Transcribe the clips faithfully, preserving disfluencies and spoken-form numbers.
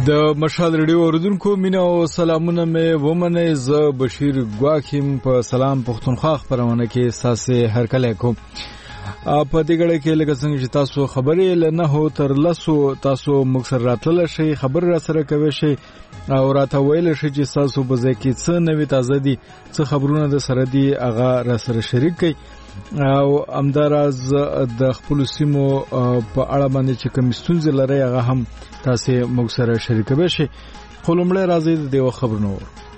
د مشال ریډیو اوریدونکو مینه او سلامونه مې ومنه. ز بشیر ګواکیم په سلام پښتونخوا خبرونه کې ساسه هر کله کوم په دې غړې کې لکه څنګه چې تاسو خبرې لنه هو تر لاسو تاسو مکسر راتل شي خبر را سره کوي شي او راته ویل شي چې تاسو په ځکه کې څه نوې تازه دي څه خبرونه د سره دي هغه را سره شریک کړئ او امداراز د خپل سیمو په اړه باندې چې کوم ستونزې لري هغه هم تاسو موږ سره شریکوي شي. خو لومړی راځي د دې خبرونو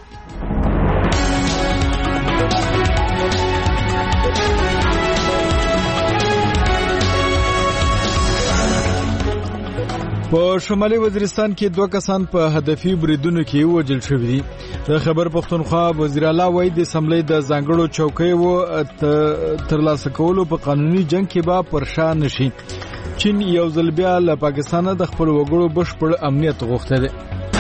په شمالي وزیرستان کې دوه کسان په هدفي بریدونو کې وژل شوي دي. د خبر پښتونخوا وزیر اعلی وایي د سملې د ځانګړو چوکیو ترلاسه کولو په قانوني جنگ کې به پرشا نشي. چین یو ځل بیا له پاکستانه د خپل وګړو بشپړ امنیت غوښته دی.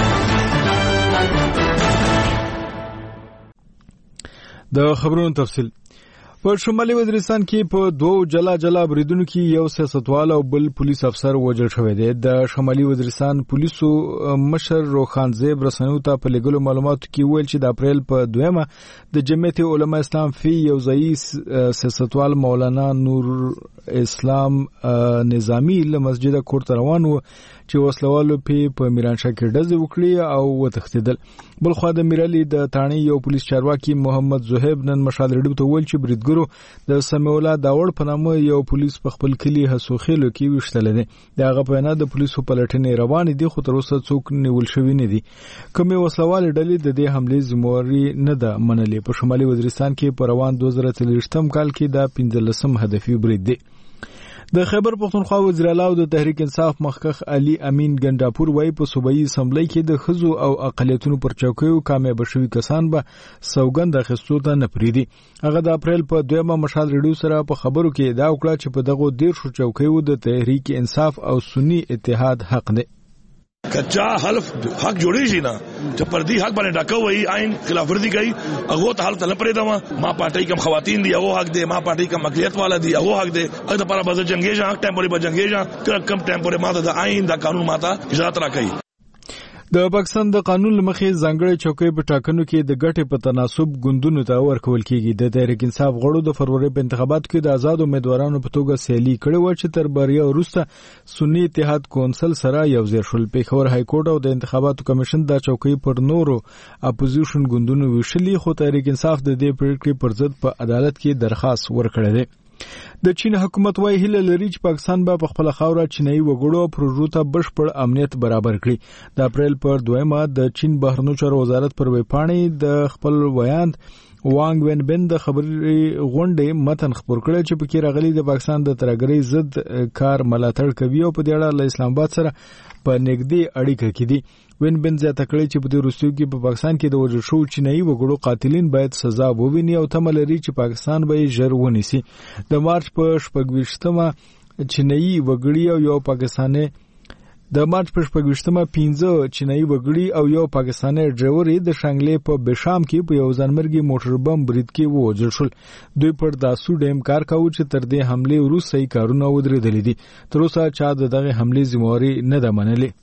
د خبرونو تفصیل په شمالي وزیرستان کې په دوه جلا جلا بریدونو کې یو سیاستوال او بل پولیس افسر وژل شوی دی. د شمالي وزیرستان پولیسو مشر روخان زیب رسنیو ته په لګلو معلوماتو کې ویل چې د اپریل په دویمه د جمعیت علماء اسلام فی یو ځای سیاستوال مولانا نور اسلام نظامی له مسجد کور ته روان و چې وسلوالو په میرانشاه کې ډزې وکړي او وتښتیدل. بل خو د میرالي د تانی یو پولیس چارواکي محمد زهیب نن مشال ریډیو ته ویل چې بریدګرو د سمیولا داوړ په نامه یو پولیس په خپل کلی حسوخیلو کې وشتل دي. دغه په نه د پولیسو پلټنې روان دي خو تر اوسه څوک نیول شوی نه دي. کومې وسلوال ډلې د دې حمله ذمہواری نه ده منلې. په شمالي وزیرستان کې په روان دوه زره څلوېښتم کال کې د پنځلسم هدفي برید دی. د خیبر پښتونخوا وزیر اعلی او د تحریک انصاف مخکخ علي امین ګنداپور وایي په صوبایي اسمبلی کې د خزو او اقلیتونو پر چوکیو کامیاب شوي کسان به سوګند اخیستو ته نه پریدي. هغه د اپریل په دویمه مشال ریډیو سره په خبرو کې دا وکړه چې په دغه دیرشو چوکیو د تحریک انصاف او سنی اتحاد حق دی. کچا حلف حق جوړی شي نه چې پردي حق باندې ډاکو وای عین خلاف ورزي کوي هغه ته حالت نه پرې دا ما پارټي کم خواتین دي هغه حق دي ما پارټي کم اقلیت والا دي هغه حق دي هغه لپاره به جنگي ځان ټیمپوري به جنگي ځان کم ټیمپوري ماته د عین د قانون ماته اجازه راکړي. د پاکستان د قانون لمخې ځانګړي چوکۍ په ټاکنو کې د ګټې په تناسب ګوندونو ته ورکول کیږي. د تحریک انصاف غړو د فروری په انتخاباتو کې د آزاد امیدوارانو په توګه سیالي کړې و چې تر بریا وروسته سنی اتحاد کونسل سره یو ځای شول. پیښور های کورټ او د انتخاباتو کمیشن د چوکۍ پر نورو اپوزیشن ګوندونو ویشلي خو تحریک انصاف د دې پریکړې پر ضد په عدالت کې درخواست ورکړی دی. د چین حکومت وايي هله لري چې پاکستان به په خپل خاوره چینایي وګړو پروژو ته بشپړ امنیت برابر کړي. د اپریل پر دویمه د چین بهرنیو چارو وزارت پر ویبپاڼې د خپل ویاند وانګ وین بن د خبري غونډې متن خبر کړی چې پکې راغلي د پاکستان د ترګرۍ ضد کار ملاتړ کوي او په دې اړه له اسلام آباد سره په نږدې اړیکه کې دي. وین بن زیاته کړی چې په دې وروستیو کې په پاکستان کې د وژل شوو چینایي وګړو قاتلین باید سزا وویني او تمه لري چې پاکستان به یې ژر ونیسي. د مارچ په شپږویشتمه چینایي وګړي او یو پاکستاني د مارچ په شپږویشتمه پنځه چینایي وګړي او یو پاکستاني ډرایور د شانګلې په بشام کې په یو ځانمرګي موټر بم برید کې وژل شول. دوی پر داسو ډیم کار کاوه چې تر دې حمله وروسته یې کارونه ودرېدل دي. تر اوسه چا دغه حمله ذمہواری نه ده منلې.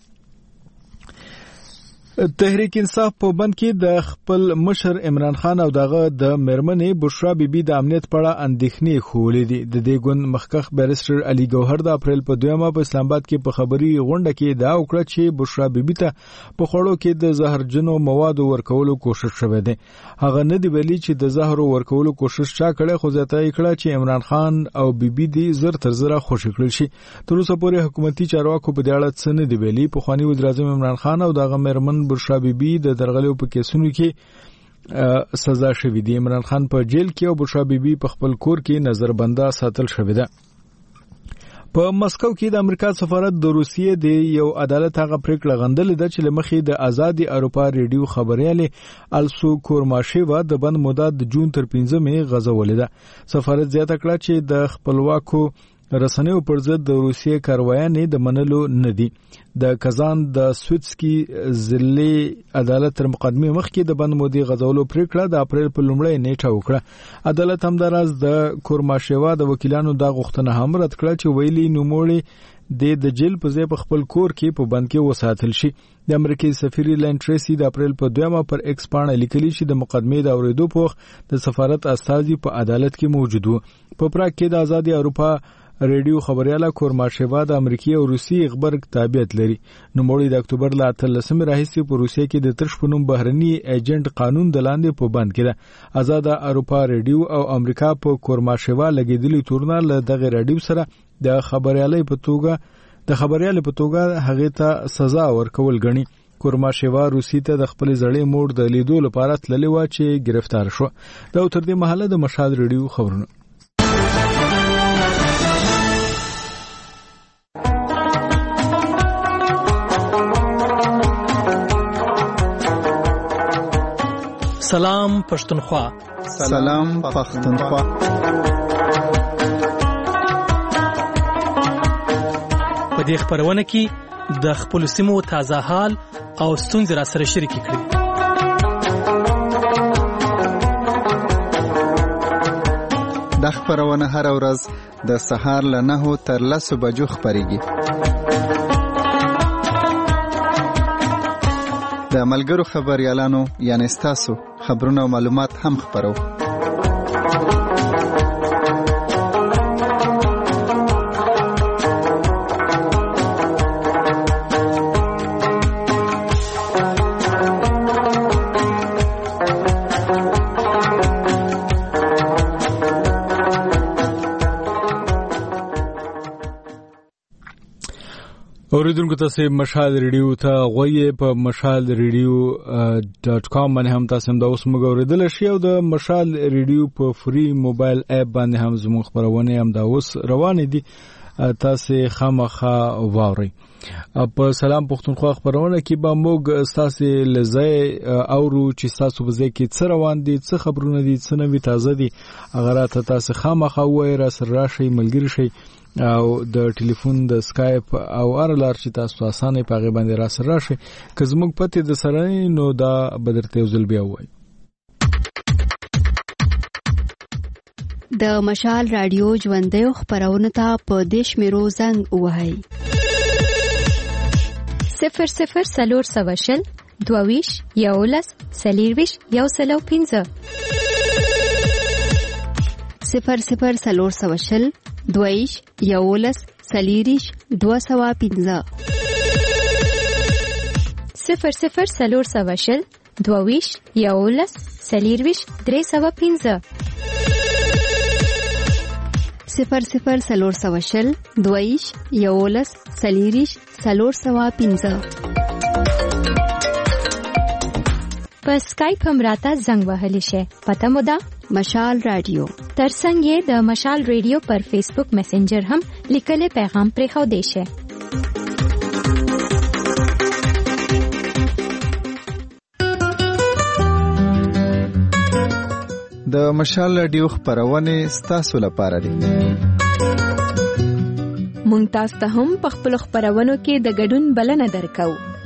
تحریک انصاف په بند کې د خپل مشر عمران خان او دغه د مرمنې بشرا بیبي د امنیت په اړه اندېښنې خولې دي. د دې ګوند مخکخ بیرستر علي ګوهر د اپریل په دویمه په اسلام آباد کې په خبري غونډه کې دا وکړه چې بشرا بیبي ته په خوړو کې د زهرجنو موادو ورکولو کوشش شوه دی. هغه نه دی ویلي چې د زهرو ورکولو کوشش چا کړی خو ځته یې کړه چې عمران خان او بیبي دي زر تر زره خوشی کړل شي. تر اوسه پورې حکومتي چارواکو په دې اړه څه نه دی ویلي. په خواني وزیر اعظم عمران خان او دغه مرمن بشرا بیبي د درغلیو په کیسونو کې سزا شوی دی. عمران خان په جیل کې او بشرا بیبي په خپل کور کې نظربنده ساتل شوی ده. په مسکو کې د امریکا سفارت د روسیې د یو عدالت هغه پریکړه غندلې ده چې لمخې د آزادي اروپا ریډیو خبرياله السو کورماشیوا د بند مدت د جون تر پنځمې غزولې ده. سفارت زیاته کړه چې د خپلواکو رسنیو پر ضد د روسیې کاروایانې د منلو نه دي. د کازان د سویتسکی ضلعي عدالت تر مقدمه مخکې د بند مودې غځولو پریکړه د اپریل په لومړۍ نیټه وکړه. عدالت همداراز د کورماشیوا د وکیلانو د غوښتنه هم رد کړه چې ویلي نوموړي د د جیل په ځای په خپل کور کې په بند کې وساتل شي. د امریکای سفیر لین ټریسی د اپریل په دویمه پر ایکس باندې لیکلي چې د مقدمې د اوریدو په وخت د سفارت استازي په عدالت کې موجود وو. په پراګ کې د آزادي اروپا ریډیو خبرياله کورماشیوا د امریکای او روسي خبرګ تابعیت لري. نوموړي د اکتوبر ل اتلسمې راهیسې په روسیې کې د ترش پنوم بهرني ایجنټ قانون د لاندې په بند کې ده. آزاد اروپا ریډیو او امریکا په کورماشیوا لګیدلي تورنه له دغه ریډیو سره د خبريالۍ په توګه د خبريالۍ په توګه هغه ته سزا ورکول غني. کورماشیوا روسي ته د خپل زړې موړ د لیدو لپاره تللی و چې گرفتار شو. دا تر دې مهاله د مشال ریډیو خبرونه. سلام پښتونخوا. سلام پښتونخوا. په دې خبرونه کې د خپل سیمو تازه حال او ستونزې را سره شریک کړي. د خبرونه هر ورځ د سهار له نهو تر لسو بجو خبريږي. د ملګرو خبريالانو یعنی ستاسو خبرونه او معلومات هم خبرو. اوریدونکو تاسو مشال ریډیو ته غوږی په مشال ریډیو ډاټ کام باندې هم تاسو د اوس موږ اوریدل شي او د مشال ریډیو په فری موبایل اپ باندې هم زموږ خبرونه هم دا اوس روان دي. تاسو خامخا واورئ. په سلام پښتونخوا خبرونه کې به موږ تاسو لزای اورو چې تاسو په ځای کې څه روان دي، څه خبرونه دي، څه نوي تازه دي. اگر تاسو خامخا وای را سره راشي ملګری شي او د ټلیفون د اسکایپ او ارلار چې تاسو اسانه په غي باندې را سره راشي که زموږ پته د سره نو دا بدرته وزل بیا وای. د مشال رادیو ژوندې خبرونه ته په دیش میرو زنګ وهاي صفر صفر سلور سواشل دوویش یولس سلیرویش یو سلو پینزه صفر صفر سلور سواشل دویش یولس سلیریش دو سوا پینزه صفر صفر سلور سواشل دوویش یولس سلیرویش درې سوا پینزه صفر صفر سلور سواشل دویش یولس سلیریش سلور سوا پینزه. په سکایپ هم راته زنګ وهلی شي. پته مو ده مشال رادیو. ترڅنګ یې د مشال ریډیو پر فیسبوک میسنجر هم لیکل پیغام پرې خو دی شي. د مشال رادیو خبرونه ستاسو لپاره دي. مونږ تاسو ته هم په خپل خبرونو کې د ګډون بلنه درکو.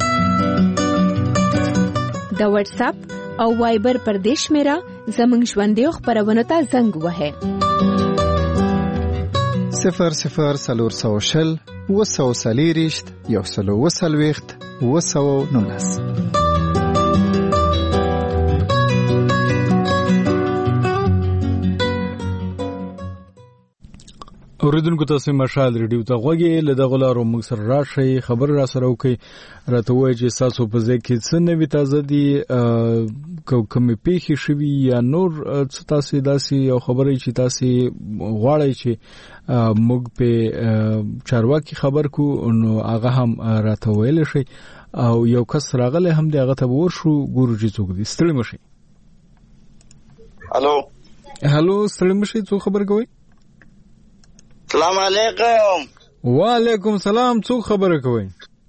د واتس اپ او وایبر پر دیش میرا زمنګ ژوندې خبرونو ته زنګ وهه. صفر صفر سلور سوشل وسو سلیریشت یو سلو وسلويخت وسو نونس. اوریدونکو تاسو مشال ریډیو ته غوږی له دغه لارو موږ سره راشي خبر را سره وکي راته وایي چې تاسو په ځای کې څه نوي تازه دي کومې پیښې شوي یا نور څه تاسو داسي یو خبرې چې تاسو غواړئ چې موږ په چارواکي خبر کو نو هغه هم راته ویل شي او یو کس راغله هم دی هغه ته ورشو ګورو چې څوک دي. ستړي مشي. الو هالو ستړي مشي څو خبر کوي؟ السلام علیکم. وعلیکم سلام. څو خبره کوي؟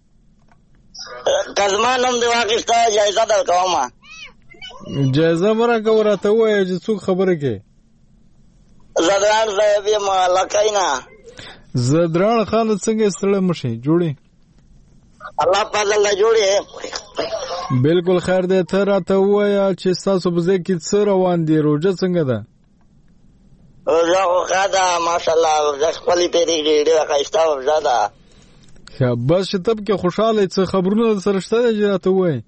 کزمان هم دی واقعسته جایزه درکوم. جایزه ورکه ورته وایي چې څو خبره کوي؟ زدران صاحب یم لکاینا. زدران خان څنګه ستړی مشي جوړي الله پاک الله جوړي بالکل خیر دی. ته راته ووایه چې ستاسو په ځای کې څه روان دي؟ روژه څنګه ده؟ روژه خو ښه ده ماشاءالله. روژه خپلې تېرېږي ډېره ښایسته روژه ده. ښه بس چې ته پکې خوشحاله یې څه خبرونه سره شته دی چې راته ووایې؟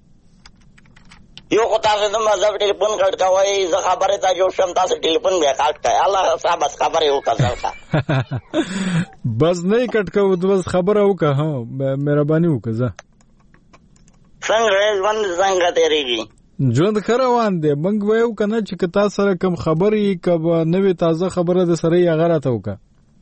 یو خو تاسو دومره زه ټلیفون کټ کوئ زه خبرې ته جوړ شم تاسو ټلیفون بیا کټ کړئ. الله صاحب بس خبرې وکړه ځلته بس نه یې کټ کوو بس خبره وکړه. ها مهرباني وکړه. زه څنګه ژوند څنګه تېرېږي؟ ژوند ښه روان دی. موږ وایو که نه چې که تا سره کوم خبرې که به نوې تازه خبره د سره یې هغه راته وکړه.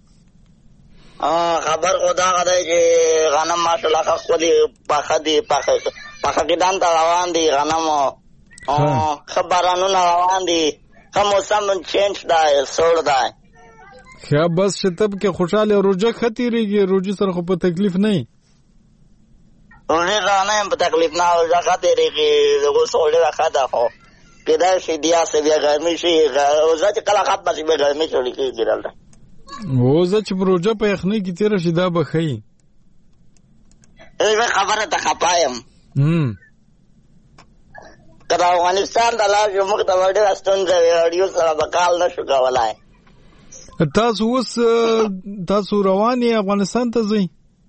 خبر خو دغه دی چې غنم ماشاءالله ښه ښکلي پاخه دي پاخه کېدان ته روان دي غنم ښه بارانونه روان دي ښه موسم چینج دی سوړ دی. ښه بس چې ته پکې خوشحاله روژه ښه تېرېږي. روژې سره خو په تکلیف نه یې؟ روژې سره نه یم په تکلیف نه روژه ښه تېرېږي. اوس خو ډېره ښه ده خو کېدای شي بیا څه بیا ګرمي شي. روژه چې کله ختمه شي بیا ګرمي شروع کېږي دلته. اوزه چې روژه په یخنۍ کې تېره شي دا به ښه یي. زه خبره ته خفه یم که د افغانستان ته لاړ شو موږ ته به ډېره ستونزه وي. راډیو سره به کال نه شو کولی. تاسو اوس تاسو روان یې افغانستان ته ځئ؟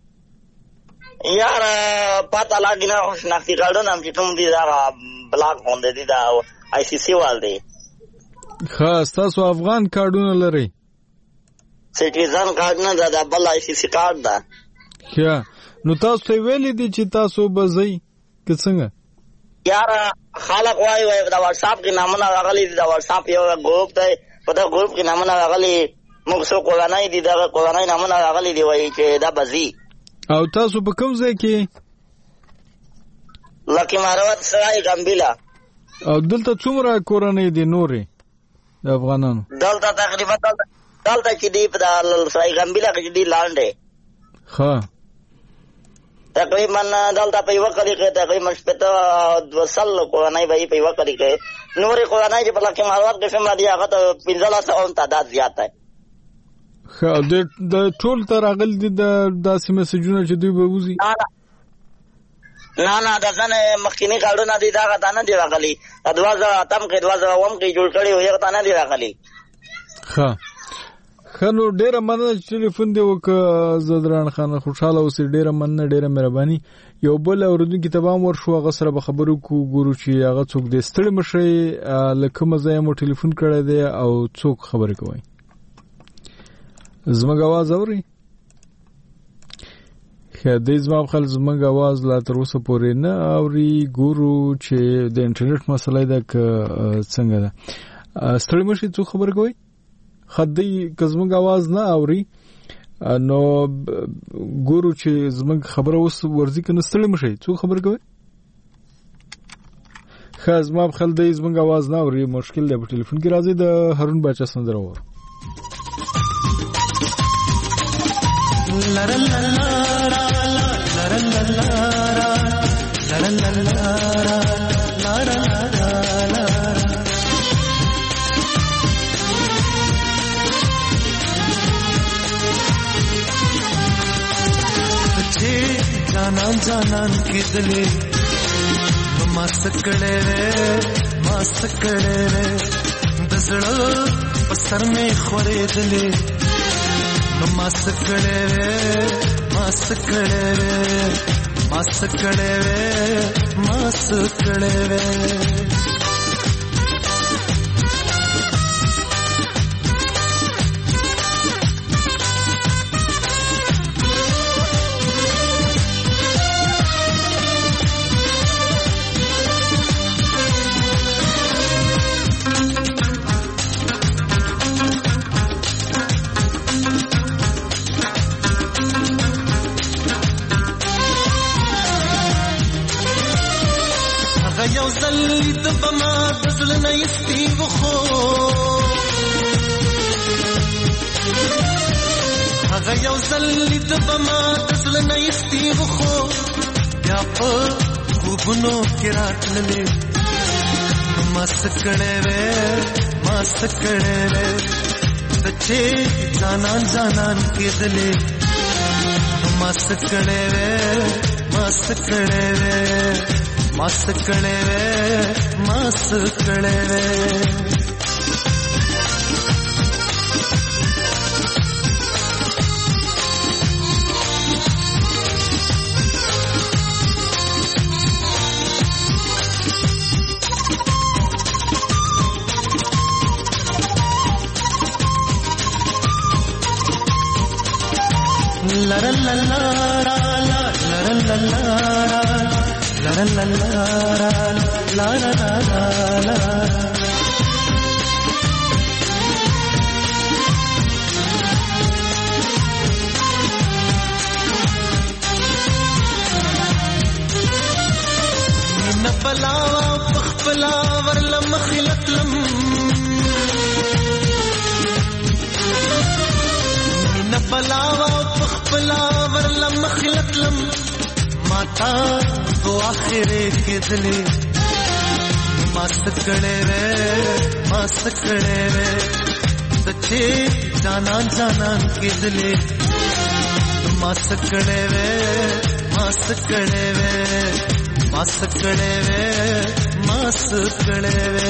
یاره پته لګي نه خو شناختي کارډونه هم چې کوم دي دغه بلاک غوندې دي د آی سی سی وال دی. ښه ستاسو افغان کارډونه لرئ؟ سټیزن کارډ نه ده دا بل آی سی سی کارډ ده. ښه نو تاسو ته ویلي دي چې تاسو به ځئ که څنګه؟ یاره خلک وایي وایي د واټساپ کې نامونه راغلي دي. د واټساپ یو ګروپ دی په دغه ګروپ کې نامونه راغلي. موږ څو کورنۍ دي دغه کورنۍ نامونه راغلي دي وایي چې دا به ځي. او تاسو په کوم ځای کې؟ لکي مروت سرای ګمبیله. او دلته څومره کورنۍ دي نورې د افغانانو؟ دلته تقریبا دلته چې دی په سرای ګمبیله کې چې دی لاندې ښه تقریبا دلته په یوه کلي کې تقریبا شپېته دوه سل کورنۍ به یې په یوه کلي کې. نورې کورنۍ چې په لکي مروت کې څومره دي هغه ته پنځلس سوه تعداد زیات دی. ښه د ټول ته راغلي دي داسې میسجونه چې دوی به وځي؟ نه نه د ځنې مخکیني کارډونه دي دغه ته نه دي راغلي. دوه زره اتم کې دوه زره اووم کې جوړ کړي وو هغه ته نه دي راغلي. ښه ښه نو ډېره مننه چې ټلیفون دې وکړه زدران خان. خوشحاله اوسې. ډېره مننه ډېره مهرباني. یو بل اورېدونکي ته به هم ورشو هغه سره به خبرې وکړو ګورو چې هغه څوک دی. ستړي مه شئ له کومه ځایه مو ټلیفون کړی دی او څوک خبرې کوئ. زموږ اواز اورئ؟ ښه دی زما خل زموږ اواز لا تر اوسه پورې نه اوري. ګورو چې د انټرنیټ مسله ده که څنګه ده. ستړي مه شئ څوک خبرې کوئ. خدای که زموږ اواز نه اوري نو ګورو چې زموږ خبره اوس ورځي که نه. ستړي مه شئ څوک خبرې کوئ. ښه زما خل دی زموږ اواز نه اوري مشکل دی په ټلیفون کې. راځي د هارون باچا سندره وورو. La la la la la la la la la la la la la. बच्चे जाना जाना किदले मस्त कड़े रे मस्त कड़े रे दसड़ो पसर में खोरे दले मस्त कड़े रे मस्त कड़े रे मस्त कड़े रे मस्त कड़े रे. یو زلی د بما دزل نه یستی وخو هغه یو زلی د بما دزل نه یستی وخو بیا په خوبونو کې راتللې مست کړه وې مست کړه وې دچې ځانان ځانان کېدلې مست کړې وې مست کړې وې مست کړې وې مست کړې وې la la la la la la la la la la la la la la la من بلاوا پخپلا ورلم خلتلم من بلاوا پخپلا ورلم خلتلم ماتا تو آخره کېدلې مست کړې وې مست کړې وې دچې ځانان ځانان کېدلې مست کړې وې مست کړې وې مست کړې وې مست کړې وې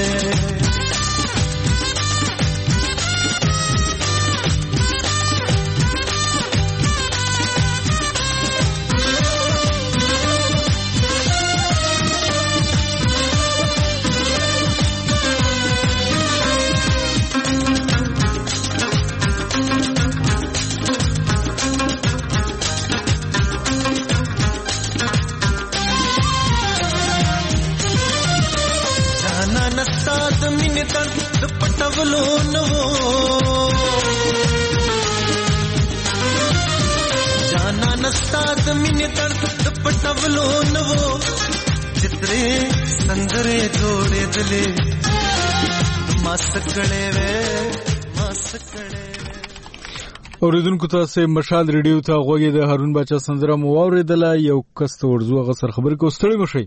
जाना नस्ता जमीन दर्द पटवलो नवो चित्रे संदरे जोड़े दिले मस्त कड़े वे मस्त कड़े اوریدونکو تاسو مشال ریډیو ته غوږی د هارون بچا سندره مو اوریدله یو کس ته ورزو غسر خبر کو ستړي مشي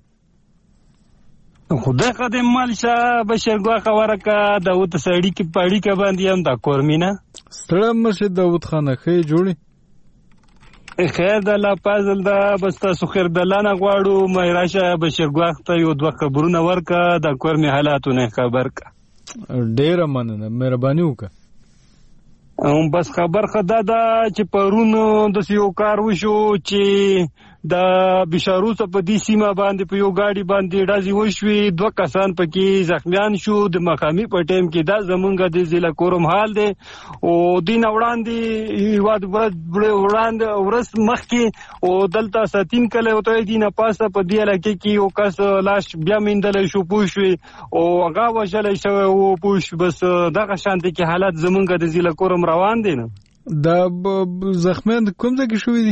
خدای قدم مالشا بشرګوا خبره کا داوود سړی کی پاړی کا باندې هم دا کورمینا ستړم مشه داوود خانه خې جوړي خیر د الله پازل دا بس تاسو خیر د لانه غواړو مې راشه بشرګوا ته یو دوه خبرونه ورکا د کورمی حالاتونه خبر کا ډیر مننه مهرباني وکړه هم بس خبر خدا دا چې پرونو د یو کار وشو چې د بشاروس په دې سیمه باندې په یو گاډي باندې ډازي وشوي دوه کسان پکې زخمیان شو د مقامي په ټیم کې دا زمونږ د ضلع کورم حال دی او دین وړاندې یواد وړاندې ورس مخ کې او دلته ساتین کله وته دینه پاسه په دې علاقې کې یو کس لاش بیا میندل شو پوښوي او هغه وجل شو او پوښ بس دغه شانتي کې حالت زمونږ د ضلع کورم روان دي نه دا زخمیان کوم ځای کې شوې دي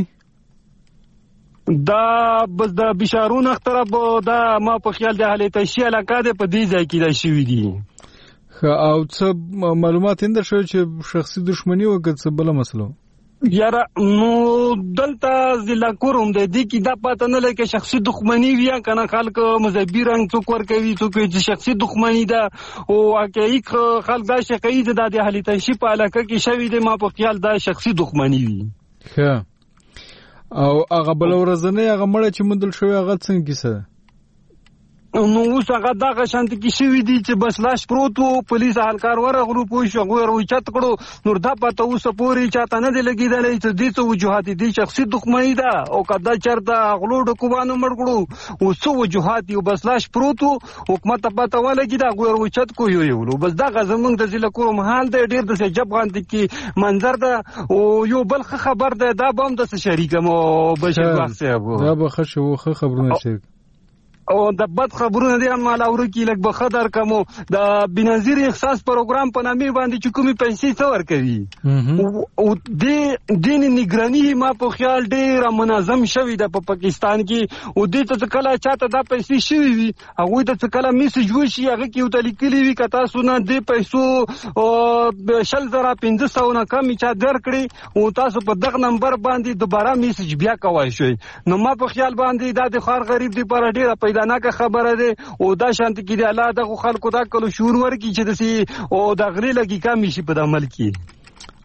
دا بس د بشارون اخترب دا ما په خیال د حالت شي علاقه ده په دې ځای کې دا شوې دي او څه معلومات انده شو چې شخصي دښمنی وکړ څه بل مسله یاره نو دلته ضلع کوم د دې کې دا پته نه لکه شخصي دښمنی ویا کنه خلک مذهبي رنګ څوک ور کوي څوک چې شخصي دښمنی ده او واقعي خلک دا شقید ده د حالت شي په علاقه کې شوې ده ما په خیال دا شخصي دښمنی وي ښه او هغه بل ورځنه هغه مړ چې مندل شوی هغه څنګه کیسه نو اوس هغه دغه شانت کې شوی دی چې بس لاش پروت وو پولیس اهلکار ورغلو پوه شو غوړ وچت کړو نور دا پته اوس پوری چاته نه دی لګیدلې چې دې څه وجوهات دي شخصي دښمنی ده او کدا چرته غلو ډکوانو مړ کړو او څه وجوهات یو بس لاش پروت وو حکومت پته ولګی دا غوړ وچت کو یو یو بس دغه زمونږ د ضلع کوم حال دی ډیر د جب غاندې کې منظر ده او یو بل خبر ده دا بم د شریکم او بشیر وخت دا به خشو خبرونه شریک او د بد خبرونه دي مال اورو کې لګ بخدر کوم د بنظیر احساس پروګرام په نامه باندې چې کومي پیسې څور کوي او د دین نگرانی ما په خیال ډیر منظم شوی د په پاکستان کې او د ته کله چاته د پیسې شوی وي هغه د ته کله میسج وشي هغه کې وته لیکلي وي کتا سونه د پیسو او شل زره پنځه سو نه کم چا درکړي او تاسو په دغه نمبر باندې دوباره میسج بیا کوي شوی نو ما په خیال باندې د خار غریب دی پر ډیر دا که خبره ده او دا شانت کې دی الله د خلکو دا کلو شعور ورکی چې دسي او د غری لګي کم شي په عمل کې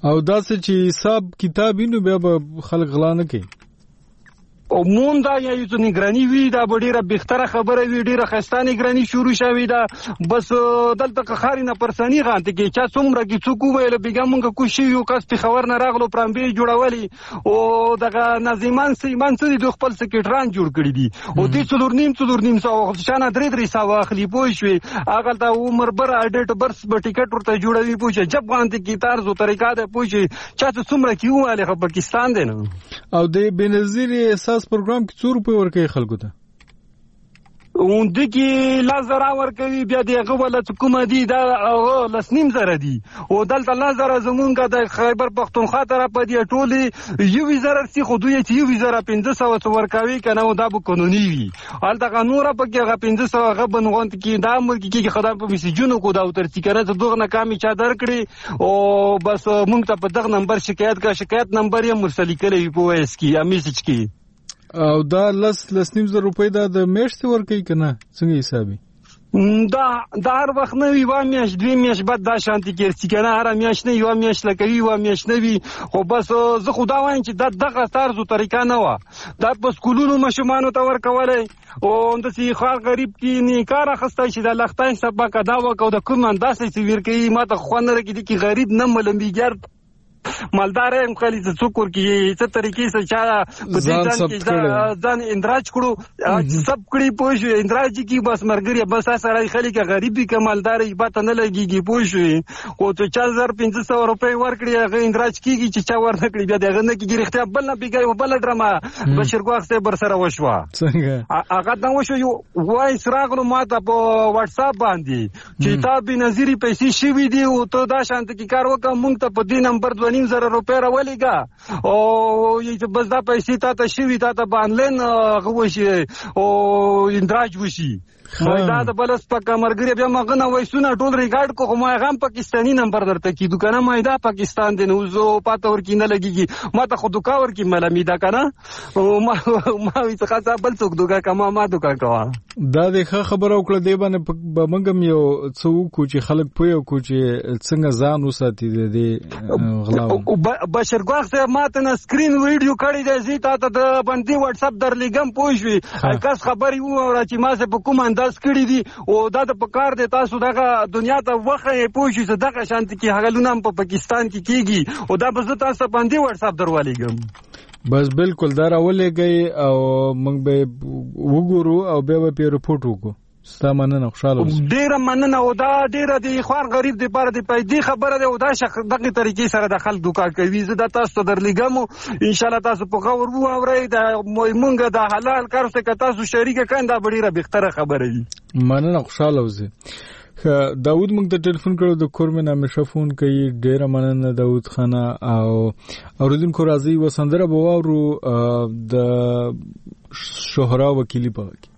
او داسې چې حساب کتاب نو بیا به خلک غلا نه کوي او مون دا یو څه نگرانی وی دا ډیره بهتره خبره وی ډیره خسته نگرانی شروع شوی دا بس دلته خاري نه پرسانی غانته کې چا څومره کې څوک ویل بیګه مونږ کو شي یو کس په خبر نه راغلو پرامبې جوړولي او دغه نظیمان سیمان سړي د خپل سکرټران جوړ کړی دي او دې څلور نیم څلور نیم سو شانه درې درې سو اخلي پوه شوي هغه ته عمر بر اډټ برس به ټیکټ ورته جوړوي پوه شي جب غانته کې طرز او طریقه ده پوه شي چا څومره کې واله پاکستان دی نو او د بنظیر احساس پروګرام کې څو روپے ورکوي خلکو ته اون دکی لازر اور کوي بیا دغه ولا کوم دي دا لسنیم زره دي او دلته لازر زمونږه د خیبر پختونخوا طرف په دی ټولي یو زره سي خو دوی چې یو زره پنځه سوه ورکوي کنه دا به قانوني وي الته قانون را پکې غ پنځه سوه غ بنغونت کې دا ملک کې خدای په میسجونو کو دا تر تکره ته دغه ناکامي چا درکړي او بس مونږ ته په دغه نمبر شکایت کا شکایت نمبر یې مرسل کړي په اس کې یا میسج کې او دا لس لس نیم زر روپۍ دا د میاشتې ورکوي که نه څنګه حسابي دا دا هر وخت نه وي یوه میاشت دوې میاشت بعد دا شانتې کېږي که نه هره میاشت نه یوه میاشت لکوي یوه میاشت نه وي خو بس زه خو دا وایم چې دا دغه طرز و طریقه نه وه دا په سکولونو ماشومانو ته ورکولی او همداسې خار غریب کې نه کار اخیستی چې دا لختای سبق ادا وکړو د کوم انداسې چې ورکوي ما ته خوند نه راکړي چې غریب نه ملمبیګر مالدار هم خالي څه څوک ورکی څه طریقې څه چا په دې ځان کې ځان اندراج کړو سب کړي پوه اندراج کی بس مرګري بس سره خالي کې غریبي کې مالدار یې پته نه لګيږي پوه او ته چار هزار پنځه سوه روپۍ ورکړي هغه اندراج کیږي چې چا ورنه کړی بیا دغه نه کیږي اختیار بل نه پیګي بل ډرامه بشیر ګواخ سه بر سره وشوا څنګه هغه دا وشو یو وای سراغلو ماته په واتس اپ باندې چې تا به نظری پیسې شوي دي او ته دا شانت کې کار وکړه مونږ ته په دې نمبر نیم زره روپۍ راولېږه او بس دا پیسې تا ته شوي تا ته به آنلاین هغه وشي او اندراج وشي دا د بلس پکه مرګري بیا مغه نه وایسونه ټول ریکارډ کو خو ما هغه پاکستاني نمبر درته کیدو کنه ما دا پاکستان دی نو زه پاته ورکی نه لګیږي ما ته خو دوکا ورکی ملامي دا کنه او ما ما وی څه خاصه بل څوک دوکا کما ما دوکا کوا دا د ښه خبره وکړه دی باندې بمنګم یو څو کو چې خلک پوي کو چې څنګه ځان وساتي د غلا بشیر ګواخ صاحب ما ته سکرین ویډیو کړی دی زی تا ته د باندې واتس اپ در لګم پوښوي کس خبري و چې ما سه په کوم انداز کړی دي او دا د پکار دی تاسو دغه دنیا ته وخه پوښي چې دغه شانت کې هغه لونه په پاکستان کې کیږي او دا به تاسو باندې واتس اپ درولېږم بس بالکل دا راولېږئ او موږ به وګورو او بیا به پې رپورټ وکړو ستا مننه خوشحاله اوسه ډېره مننه او دا ډېره د خوار غریب دپاره د پیدې خبره ده او دا دغې طریقې سره د خلک دوکا کوي زه دا تاسو ته درلېږم انشاءالله تاسو په غور واورئ د مونږ د حلال کار ورته که تاسو شریکه کړئ دا به ډېره بهتره خبره وي مننه خوشحاله اوسئ داود موږ ته ټلیفون کړو د کور مې همیشه فون کوي ډېره مننه داود خانه او اورېدونکو راځئ یوه سندره به واورو د شهرا وکیلي په غږ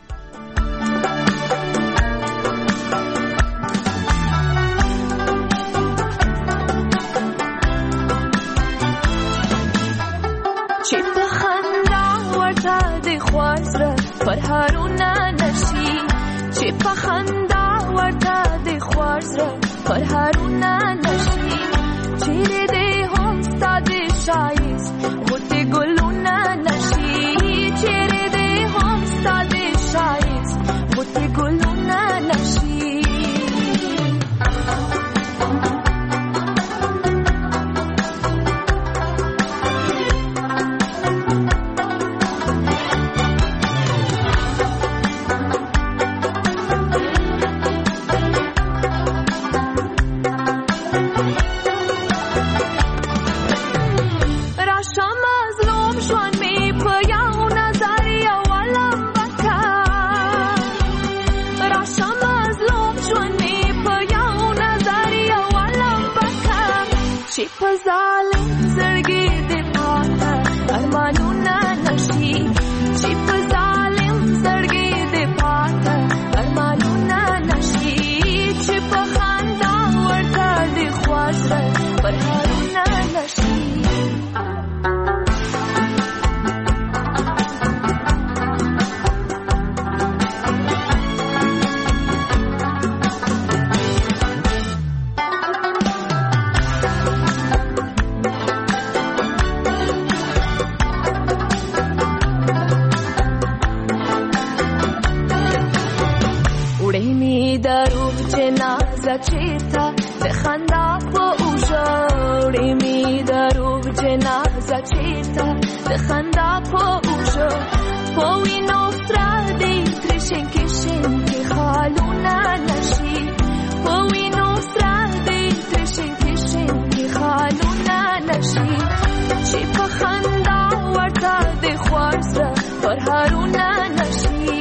چې په خندا ورته د خوار زړه پر هارونه نشي چې په خندا ورته د خوار زړه پر هارونه نشي چیرې دې هم ستا د ښایست غوټې ګلونه نشي چیرې دې هم ستا د ښایست غوټې ګلونه نشي چیرته د خندا په اوږه وړې مې دروغ جنازه چیرته د خندا په اوږه په وینو سره دې ترې شینکې شینکې خالونه نشي په وینو سره دې ترې شینکې شینکې خالونه نشي چې په خندا ورته د خوار زړه پرهارونه نشي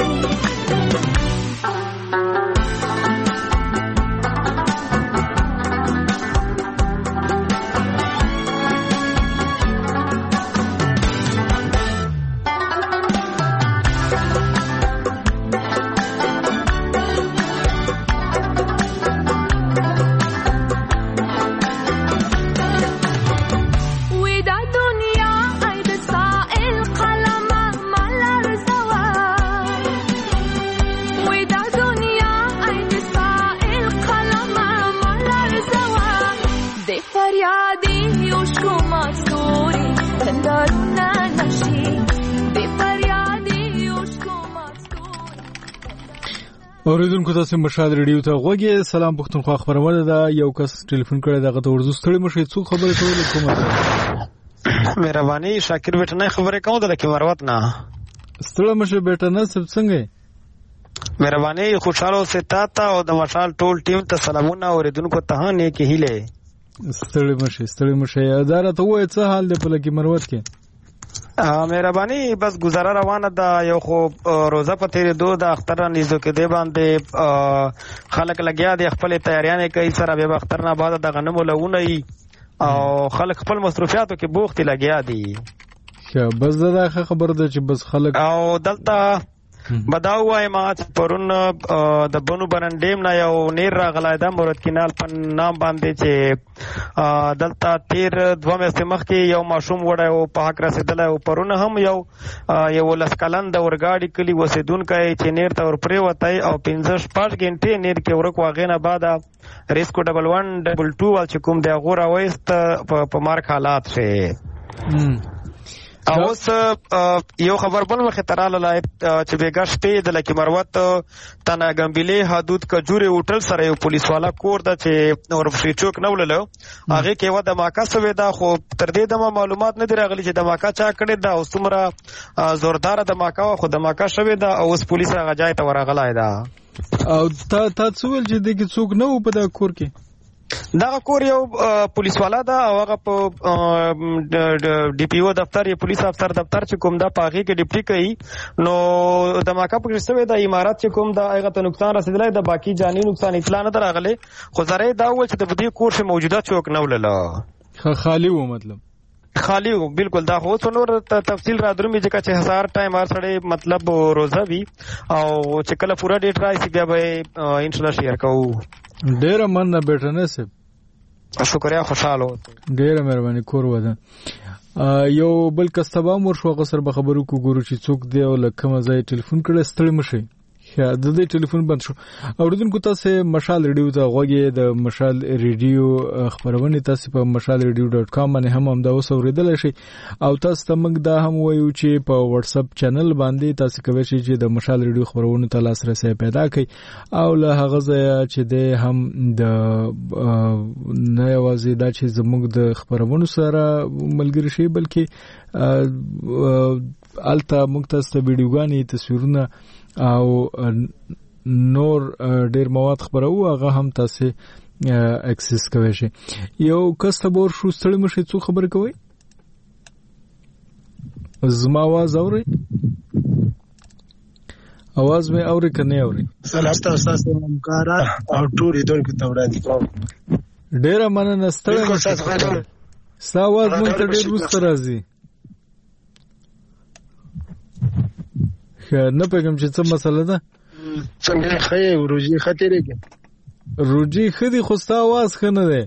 اوریدونکو تاسو مشال ریډیو ته غوږی. سلام پښتونخوا خبرونه ده. یو کس ټلیفون کړی دغه ته ورزو ستړي مشه څو خبرې کولې کومه مهرباني شاکر بیٹه نه خبرې کوم د لکه مروت نه ستړي مشه بیٹه نه سب څنګه مهرباني خوشاله اوسه تا ته او د مشال ټول ټیم ته سلامونه. اوریدونکو ته نه کې هیله ستړي مشه ستړي مشه اداره ته وای څه حال دی په لکه مروت کې مهرباني بس گزاره روانه ده. یو خو روزه په تیرې دو د اختر نږدې کې دی باندې خلک لګیا دي خپل تیاریانې کوي سره به اختر نه بعد د غنمو لونه او خلک خپل مصروفیاتو کې بوختي لګیا دي. بس دا خبر ده چې بس خلک او دلته بداو وای ما پرون د بنو برندیم نه یو نیر راغلای د مراد کینال په نام باندې چې دلته تیر دوه میاشتې مخکې یو ماشوم وړای او په حق رسیدلی او پرون هم یو یو لس کلن د اورګاډي کلي اوسېدونکی چې نیر ته ورپرې وتی او پنځه شپږ غنټې نیر کې ورک واغې نه بعد ریسکو ډبل ون ډبل ټو وال چې کوم دی هغو راوایست په مارک حالات شي. اوس یو خبر بل مخه تراله لای چې بیګا شپې د لکی مروت تنا ګمبلې حدود کجوري هوټل سره یو پولیس والا کور د چې ورفشي چوک نو ولله هغه کې و د ماکا سوي دا خو تر دې د معلومات نه دی راغلي چې د ماکا چا کړي دا اوس تمره زوردار د ماکا خو د ماکا شوي دا اوس پولیس هغه ځای ته ورغلای دا او تا تاسو ول چې د کې څوک نو په دا کور کې دا کور یو پولیس والا دا او هغه په ډي پی او دفتر یا پولیس افسر دفتر چې کوم دا پاغي کې ډیپټي کوي نو د ماکا په شتوي د امارات چې کوم دا هغه ته نقصان رسیدلی د باقی جاني نقصان اطلاع نه راغله خو زره دا و چې د دې کور څخه موجوده چوک نه ولله خالی و مطلب خالی و بالکل دا خو څنور تفصیل را درومي چې هزار ټایم هر سړی مطلب روزه وی او چې کله پورا ډیټ راځي بیا به ان شاء الله شیر کوو. ډیره مننه بیٹه نصیب شکریا خوشاله ډیره مهرباني کور وده. یو بل کستبا مور شو غسر به خبرو کو ګورو چې څوک دی او لکه مزای ټلیفون کړه ستړي مشي یا د دې ټلیفون بند شو. اوریدونکو تاسو مشال ریډیو ته غوږی د مشال ریډیو خبرونه تاسو په مشال ریډیو ډاټ کام باندې هم هم دا وسوریدل شي او تاسو ته موږ دا هم وایو چې په واتس اپ چینل باندې تاسو کوی شئ چې د مشال ریډیو خبرونه ته لاسرسي پیدا کړئ او له هغه ځای چې د هم د نه یوازې دا چې زموږ د خبرونو سره ملګری شي بلکې الته موږ تاسو ته ویډیوګانې تصویرونه او نور ډیر مواد خبرو هغه هم تاسو اکسس کوئ شئ. یو کستبور شو ستړي مشه څو خبر کوي زما आवाज اوري आवाज مې اوري کنه اوري سلام تاسو همکار او ټول دونکو ته وړاندې کوم ډیر مننه ستړي مشه ساواز مونږ ته ډیر وسته راځي نه پېږم چې څه مسله ده څنګه خې روجي خطرېږي روجي خدي خو ستا आवाज خنه ده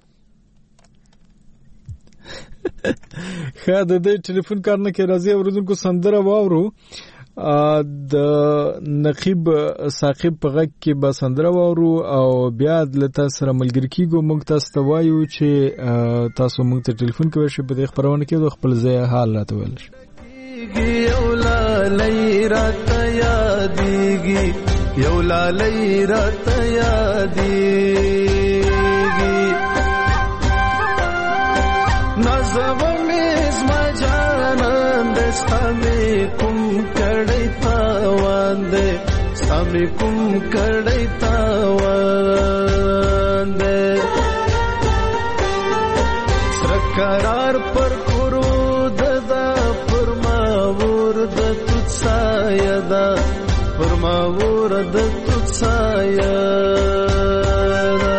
خا د دې ټلیفون کار نه کې راځي اوردونکو سندره واورو د نقیب ثاقب په غږ کې به سندره واورو او بیا دلته سره ملګری کیږو موږ تاسو ته وایو چې تاسو موږ ته ټلیفون کوئ چې په دې خبرونه کې د خپل ځای حال راته ویل شي اولا لئی رات یادیږي یو لالی راته یادېږي نازوه مې زما جانان دی ستا مې کوم کړی تاوان دی ستا مې کوم کړی تاوان دی سره قرار پر کورو ددا پر ما ور د توت سایه ده پر ما ور د توت سایه ده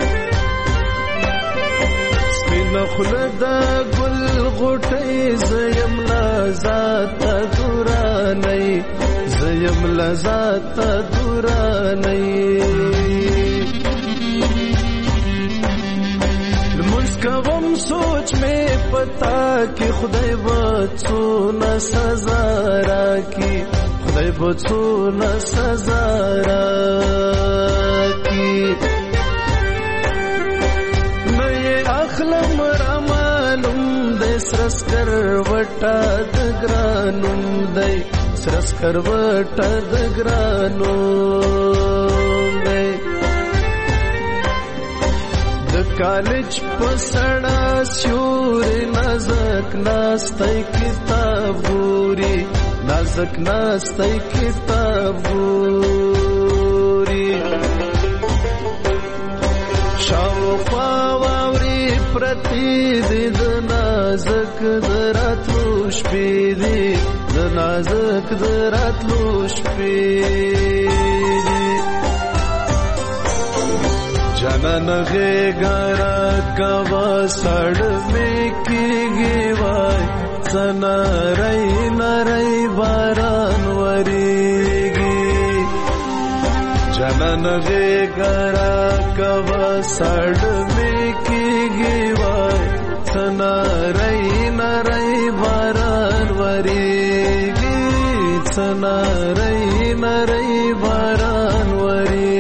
سپینه خوله د ګل غوټۍ زیم لا ذاته دورانۍ زیم لا ذاته دورانۍ لمونځ کوم سوچ مې پتا کې خدای به څونه سزا راکړي خدای به څونه سزا راکړي نه یې اخلم را معلوم دی سره سکروټه د ګرانوم دی سره سکروټه د ګرانوم دی د کالج په سړه سیوري نازک ناستی کتاب ګوري نازک ناستی کتاب ګوري شاوخوا واوري پرتی دی د نازک د راتلو شپې دی د نازک د راتلو شپې دی جانان غېږه راکوه سړ مې کېږي وای څه نری نری باران ورېږي جانان غېږه راکوه سړ مې کېږي وای څه نری نری باران ورېږي څه نری نری باران ورېږي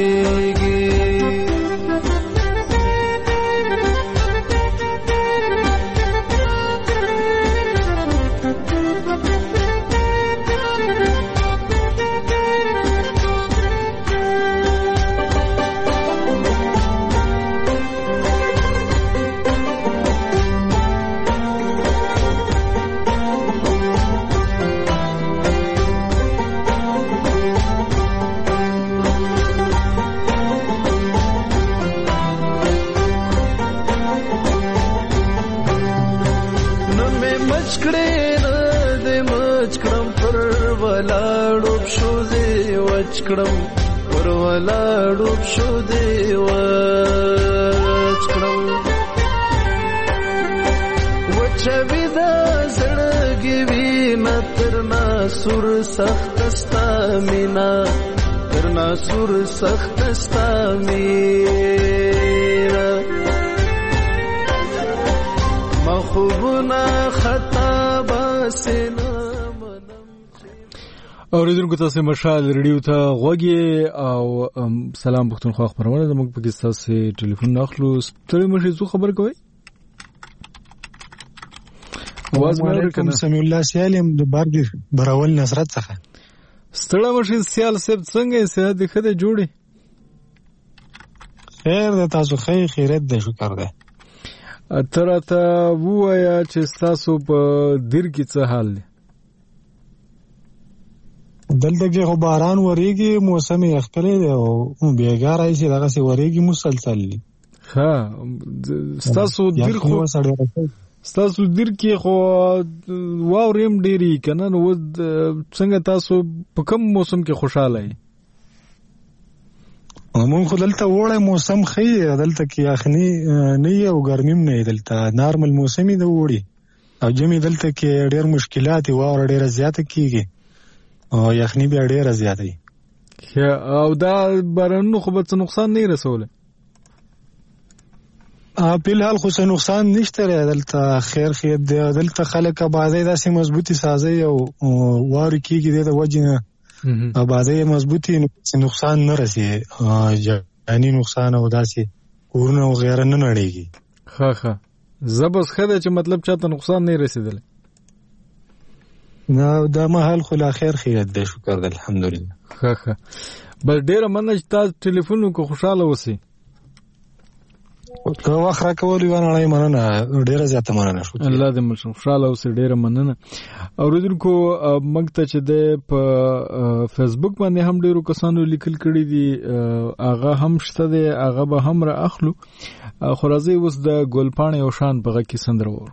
کړم پر ولاړو شو دی وچ کړم وچوي دا زړګي وینا تر ناسور سخت ستا مینا تر ناسور سخت ستا مینا مخوبنا خطا باسنا اوریدونکو تاسو مشال ریډیو ته غوږی او سلام پښتونخوا خبرونه زموږ په کې تاسو ټلیفون ناخلو ستړي مشي زو خبر کوي आवाज مې ورکړم سمي الله سالم د بارګر براول نصرت څخه ستړي مشي سیال سب څنګه سه د خده جوړي خیر د تاسو خیر خیرت د شکر ده ترته وایا چې تاسو په دیر کې څه حال دی دلته کې خو باران وریږي موسم یې خپل دی او بیګا راځي دغه سي وریږي مسلسل دی ها تاسو دیر خو تاسو دیر کې خو واوریم ډیری کنه نو څنګه تاسو په کوم موسم کې خوشاله یې مون خو دلته وړه موسم خې دلته کې اخني نه یو ګرمیم نه دلته نارمل موسمي دی وړي او جمع دلته کې ډېر مشکلات او ډېر زیات کیږي او یخنی بیا ډیره زیاته وي او دا بارانونو خو به څه نقصان نه رسوله په الحال خو څه نقصان نشته دلته خیر خیر دلته خلک آبادی داسې مضبوطی سازي او واري کیږي د وجنه آبادی مضبوطی نقصان نه رسي جاني نقصان او داسې کورونه او غیره نه نړیږي ها ها زبس خده چې مطلب چاته نقصان نه رسیدل نه دا مهال خو لا خیر خیر ده شکر ده الحمدلله ها ها بل ډیره مننه چې تاسو ټلیفون کو خوشاله اوسئ. که وخت راکولې ونه مننه ډیره زیاته مننه شو. الله دې مو خوشاله اوسئ. ډیره مننه. اوریدونکو موږ ته چې د په فیسبوک باندې هم ډیرو کسانو لیکل کړي دي هغه هم شته دی هغه به هم را اخلو. خو راځي اوس د ګلپاڼې او شان په غږ کې سندره وورو.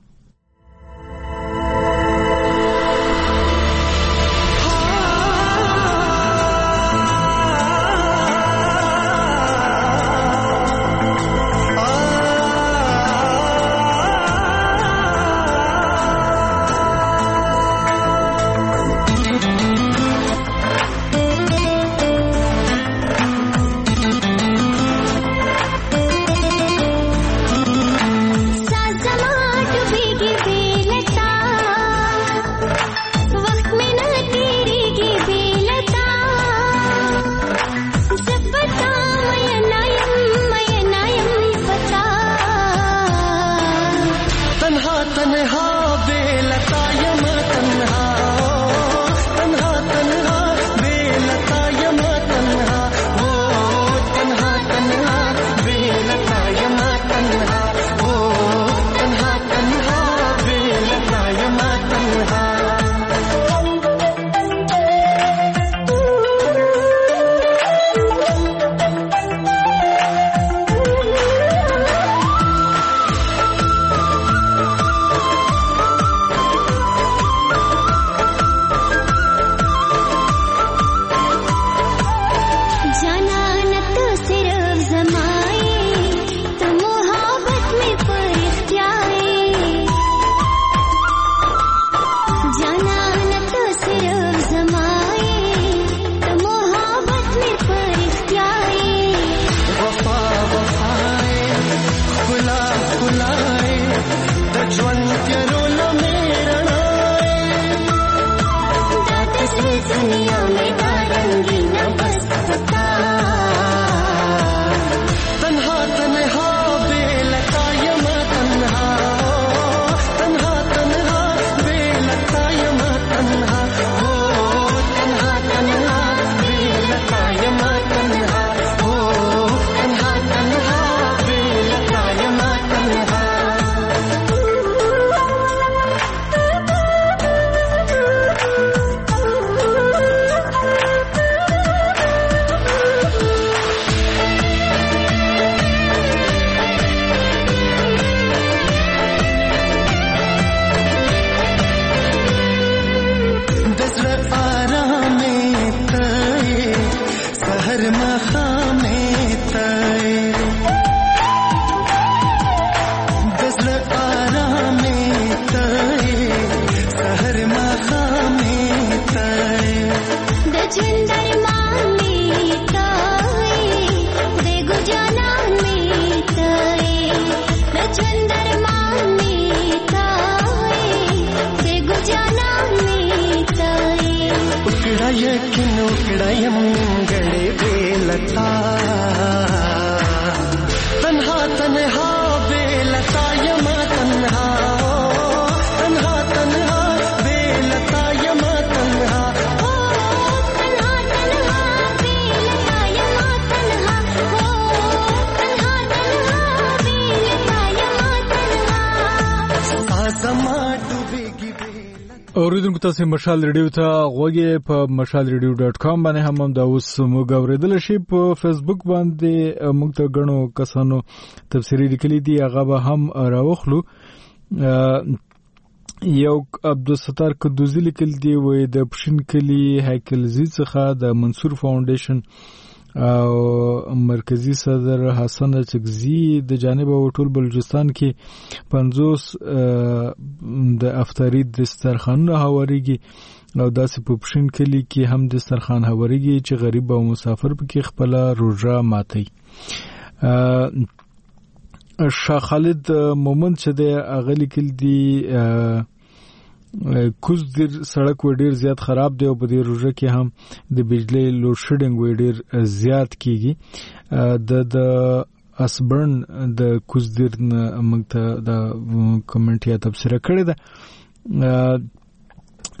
اوریدونکو تاسو مشال ریډیو ته غوږی په مشال ریډیو ډاټ کام باندې هم هم دا اوس موږ اوریدل شي. په فیسبوک باندې موږ ته غنو کسانو تفسیری لیکلي دي هغه به هم راوخلو. یو عبدالستار قدوزی لیکل دی وای د پښین کلی هیکل زی څخه د منصور فاونډیشن او مرکزی صدر حسن چکزی د جانب او ټول بلوچستان کې پنځوس د افطاری دسترخوانونه هواریږي او داسې په پښین کلی کې هم دسترخوان هواریږي چې غریب او مسافر پکې خپل روزه ماتي. شاه خالد مومن چې د اغلی کل دی کوز در سړک و ډیر زیات خراب دی او په دې روزه کې هم د بجلی لوډ شیډینګ و ډیر زیات کیږي. د د اسبرن د کوز در موږ ته د کمنټ یا تبصره کړې ده.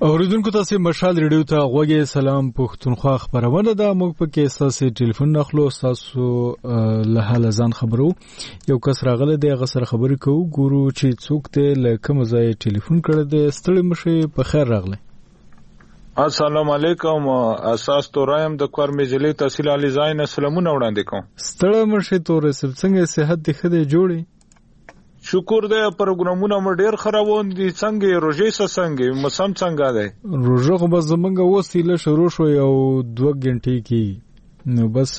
اوریدونکو تاسو مشال ریډیو ته غوږی سلام پښتونخوا خبرونه ده. موږ په کې تاسو ټلیفون نخلو تاسو له حال ځان خبرو. یو کس راغله د غسر خبرې کوو ګورو چې څوک ته له کوم ځای ټلیفون کړی دی. ستړي مشه په خیر راغله. السلام علیکم. اساس تورایم د کور مجلې تحصیل علي زاین سلامونه وړاندې کوم. ستړي مشه تور سب څنګه صحت دې خدای جوړي؟ شکر دې پروګرامونه مې ډېر خرابون دي. څنګه روزي څنګه موسم څنګه دی؟ روزه خو بس زمونږ وسیله شروع شو یو دوه غنټې کې نو بس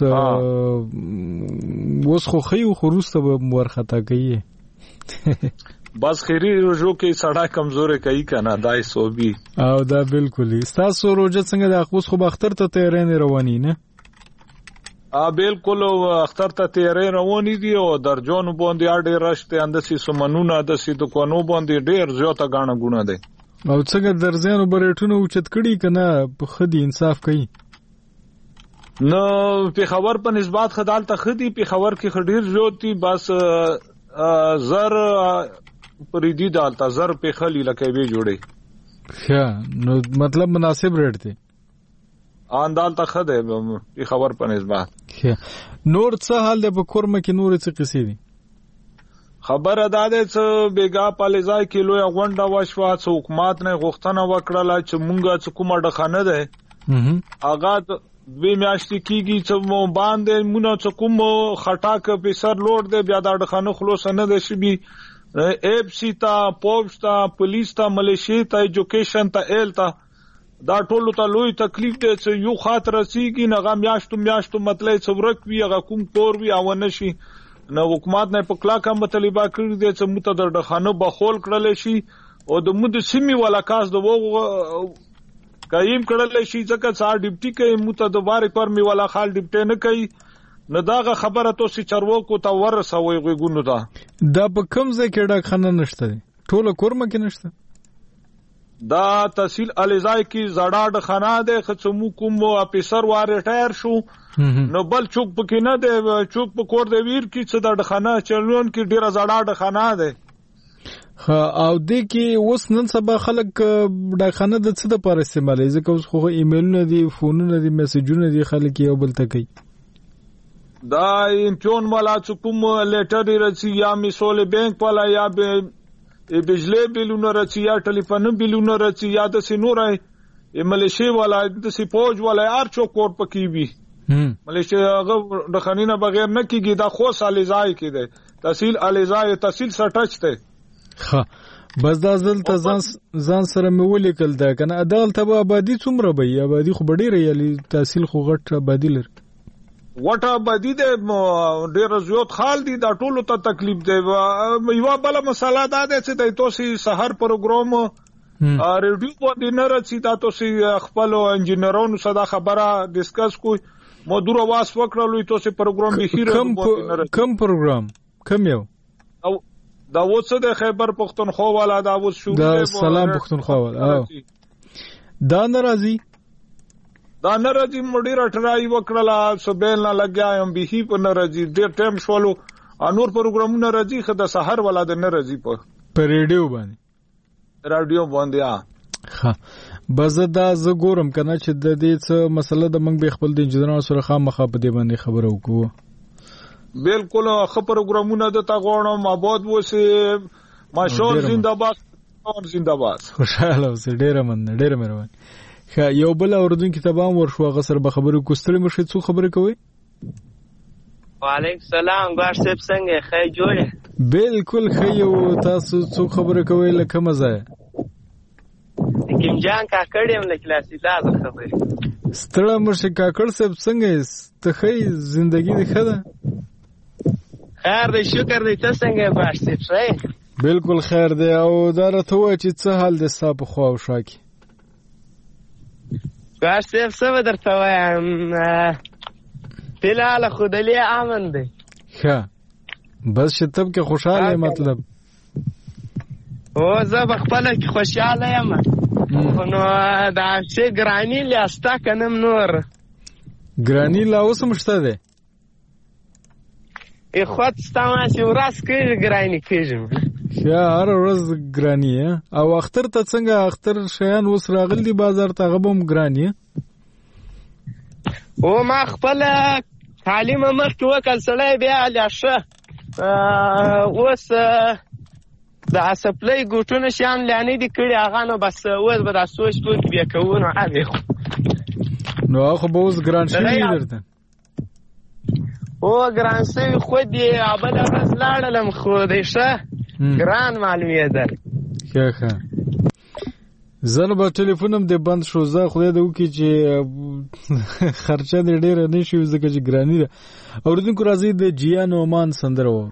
وس خو خيو خروسته به ورختا کوي. بس خيري روزو کې سړی کمزوري کوي کنه دای سوبي او دا بالکل تاسو روزه څنګه د اخوس خو اختر ته تیارین رواني نه؟ ا بالکل اختر ته تیارې روانې دي او درجون باندې اډې راشته اندسي سمنونه د سي د کوونو باندې ډېر زیاته غاڼه غونه دي. او څنګه درځانو برېټونو اوچت کړي کنه په خدي انصاف کوي نو په خبر په نسبت خدال ته خدي په خبر کې خډیر جوړتي بس زر پریدي دالتا زر په خلی لکه به جوړي. ښه نو مطلب مناسب ریټ دی اندال ته خده په خبر په نسبت. نور څه حال دی په کورمه کې؟ نور څه قصې دي؟ خبر ادا ده چې بیګا پالیزای کې لوی غونډه وشوه چې حکومت نه غوښتنه وکړه چې مونږه چې کومه ډخانه ده اغا دوی میاشتې کېږي چې مو باندې مونږ چې کوم خټاک په سر لوړ دی بیا دا ډخانه خلاص نه ده شي. ایب سی تا پوسټا پولیس تا ملیشي تا ایجوکیشن تا ایل تا دا ټولو ته لوی تکلیف دی چې یو خاطر رسیږي نه غو میاشتو میاشتو مطلب څورک وی هغه کوم کور وی او نشي نو حکومت نه په کلاکه مطالبه کړی دی چې مت د ډخانه بخول کړل شي او د مود سیمي ولا کاس د وو قایم کړل شي ځکه چې ډیپټي کې مت د بارې پر می ولا خال ډیپټي نه کوي نو داغه خبره تو سي چرواکو ته ورسوي غوګونو دا دا په کوم ځای کې ډخانه نشته ټوله کورمه کې نشته. دا تحصیل الیزای کی زړه د خانه ده خصمو کوم افسر و ریټایر شو نو بل چوک پکې نه ده چوک په کور دی ویر کی څه د خانه چلون کی ډیره زړه د خانه ده. خا او د کی اوس نن سبا خلک د خانه د څه د پر استعمالي ځکه اوس خو ایمیلونه دي فونونه دي میسجونه دي خلک یو بل ته کوي. دا انټون مالا کوم لیټر رسی یا میسول بانک والا یا به بجلی بیلونه رچی یا ټلیفون بیلونه رچی یا د سینورای ملیشي والا د سی پوج والا هر څوک ور پکې وي ملیشي هغه د خنینه بغیر نه کیږي دا خو سالیزای کې ده تحصیل الیزای تحصیل سټچ ته ښه بس دا ځل ته ځان ځان سره مې ولیکل دا کنه عدالت به آبادی څومره به آبادی خو ډیره یلی تحصیل خو غټ آبادی لري وټه بدی ده ډیر زیات خال دي دا ټولو ته تکلیف دی. یو بل مسله دا ده چې د توسي سحر پروګرام ریډیو باندې نه راځي دا توسي خپل انجینرونو سره خبره ډیسکس کوي مودور واس وکړلو توسي پروګرام به خیره کوم پروګرام کوم یو او دا وڅ د خیبر پختونخوا والا دا وڅ شو دا سلام پختونخوا والا دا ناراضي دا ناراضي مډیر ټرای وکړه سبیل نه لګایم به په ناراضي ډیر ټیم شولو انور پروګرامونه راځي خدای سحر والا د ناراضي په په ریډیو باندې رادیو باندې ها بزدا ز ګورم کنه چې د دې څه مسله د منګ به خپل د انجنیرانو سره خامخا په دې باندې خبرو وکړو. بالکل خبر پروګرامونه د تا غوړم آباد وسه ماشور زنده‌باد زنده‌باد خوشاله اوسه ډیر من ډیر مهربان. خا یو بل اوردون کتابام ورشو غسر به خبرو کوستل مشه څو خبره کوي. وعلیکم سلام ګار سپ څنګه خی جوړه بالکل خی او تاسو څو خبره کوي لکه مزه کیم جان کا کړم له کلاسي لاز خبره ستړه مشه کا کړ سپ څنګه ته خی ژوندۍ دي خدا خیر دې شکر دې تاسو څنګه باش سپ صحیح بالکل خیر دې او دا راته و چې څه حال دې صاحب خو او شاکي ګار سپ څه درته وایم فلال خودلی امن دی ښه بس شتب کې خوشاله مطلب او زه بخپل کې خوشاله یم نو دا چې ګرانی لاستا کنم نور ګرانی لا اوس مشته ده ای خود ستاسو ورځ کې ګرانی کېږم یا هر ورځ ګرانی او اختر ته څنګه اختر شیان اوس راغلي دي بازار ته هغه هم ګرانی او ما خپل تعلیم مخکې وکړ سړی بیا لاشه اوس د سپلای ګوټونه شیان لانی دي کړي هغه نو بس اوس به دا سوچ کوو بیا کوو نو هغه نو خو به اوس ګران شي درته او ګران شي خو دې ابل ورځ لاړلم خو دې شه ګران معلومیدل ښه ښه زنه به ټلیفونم دې بند شو زه خدای دې وکړي چې خرچه دې ډېره نه شي ځکه چې ګراني ده اورېدونکو راځي د جیا نومان سندره و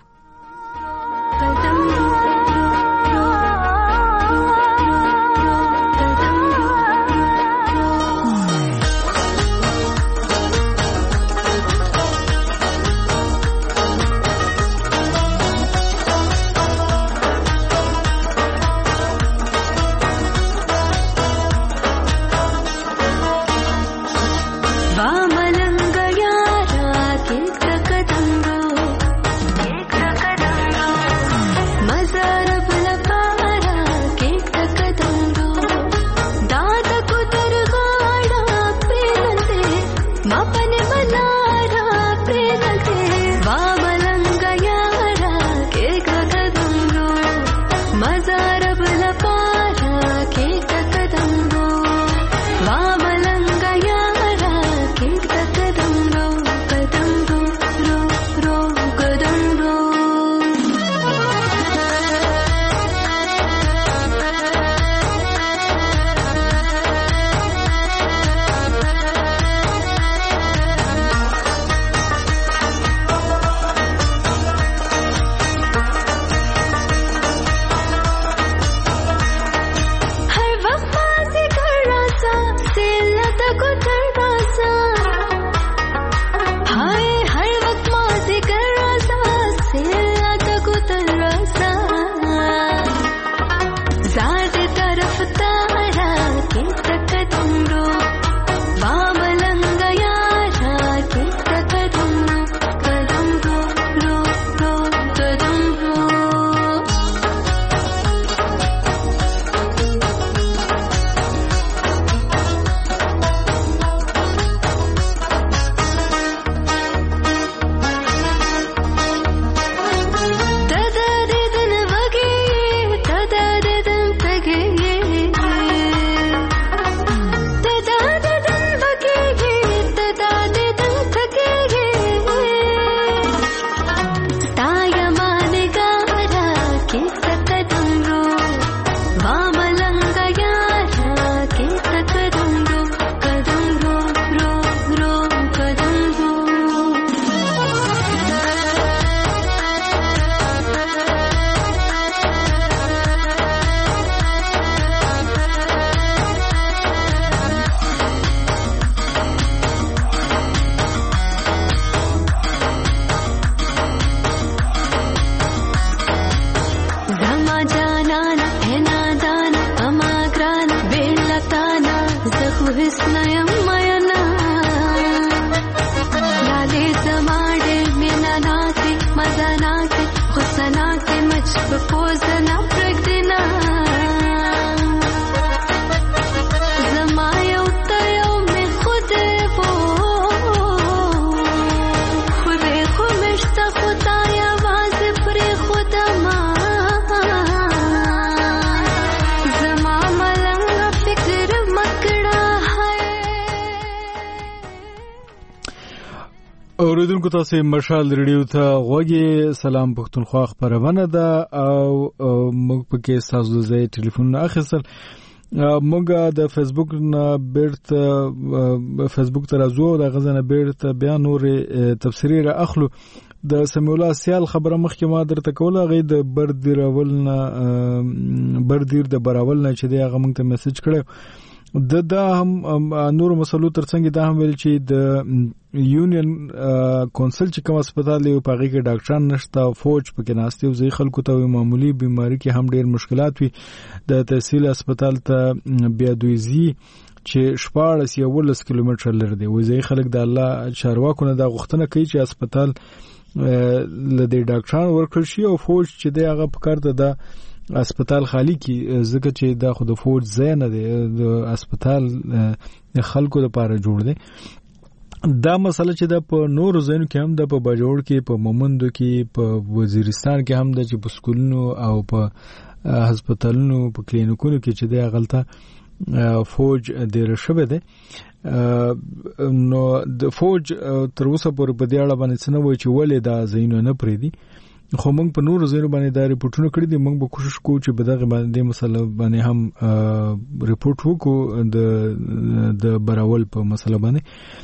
اوریدونکو تاسو مشال ریډیو ته غوږی سلام پښتونخوا خبرونه ده او موږ پکې تاسو د ټلیفون اخیستل موږ د فیسبوک نه بیرته فیسبوک ته راځو د غزنه بیرته بیا نور تفسیری را اخلو د سمیولا سیال خبره مخکې ما درته کوله غي د بردیر اولنا بردیر د براولنا چې دی هغه موږ ته میسج کړو د دا هم نور مسلو ترڅنګ دا هم ویل چې د یونین کونسل چې کوم هسپتال دی په هغه کې ډاکټران نشته فوج پکې ناشته او ځای خلکو ته معمولی بیماری کې هم ډیر مشکلات وي د تحصیل هسپتال ته بیا دویزي چې شپاړس یا ولس کیلومتر لري دی وځي خلک د الله چارواکو نه د غوښتنه کوي چې هسپتال لدې ډاکټرانو ورکړل شي او فوج چې دی هغه په کار ده د هسپتال خالی کی ځکه چې دا خو د فوج ځای نه دی د هسپتال د خلکو لپاره جوړ دی. دا مسله چې د په نور ځایونو کې هم د په باجوړ کې په مومندو کې په وزیرستان کې هم د چې په سکولونو او په هسپتالونو په کلینیکونو کې چې د غلطه فوج ډیر شوه دی. نو د فوج تر اوسه پورې په دې اړه باندې څه نه وایي چې ولې دا ځایونه نه پریدي، خو موږ په نور ځایونو باندې دا ریپورتونه کړی دي. موږ به کوشش کوو چې په دغه باندې مسله باندې هم ریپورت وکړو د د براول په مسله باندې.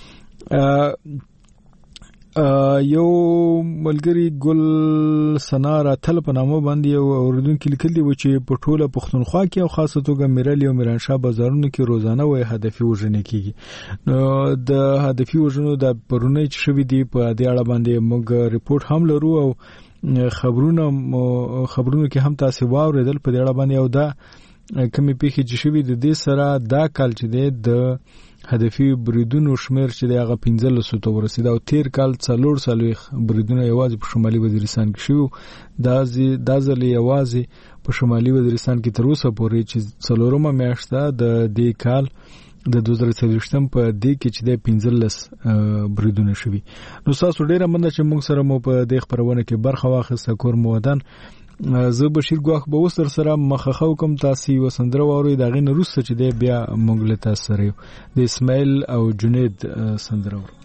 یو ملګری ګل سنار تل په نامه باندې یو اوردونکو لیکلي و چې په ټوله پښتونخوا کې او خاصه توګه میرالي او میرانشاه بازارونو کې روزانه وای هدفي وژنې کیږي. نو د هدفي وژنو د پرونی چې شوې دي په دې اړه باندې موږ ریپورت هم لرو او خبرونه خبرونه کې هم تاسو واوریدل په دې اړه باندې. او دا کمی پیښې چې شوې د دې سره دا کال چې د هدفي بریدونو شمیر چې دغه پنځلس ته ورسید او تیر کال څلور سالوي بریدونه یوازې په شمالي وزیرستان کې شو. دا زی دا ځلې یوازې په شمالي وزیرستان کې تر اوسه پورې چې څلورمه میاشت ده د دې کال د دوه زره څلوېښتم په دې کې چې د پنځلس بریدونه شوي. نو تاسو ډیره مننه چې موږ سره مو په دې خبرونه کې برخه واخیسته. کور مودان زه بشیر ګواخ به وستر سره مخخو کوم تاسو وسندره ووري دا غین روسته چې دی بیا مونږ له تاسو سره د اسماعیل او جنید سندره ور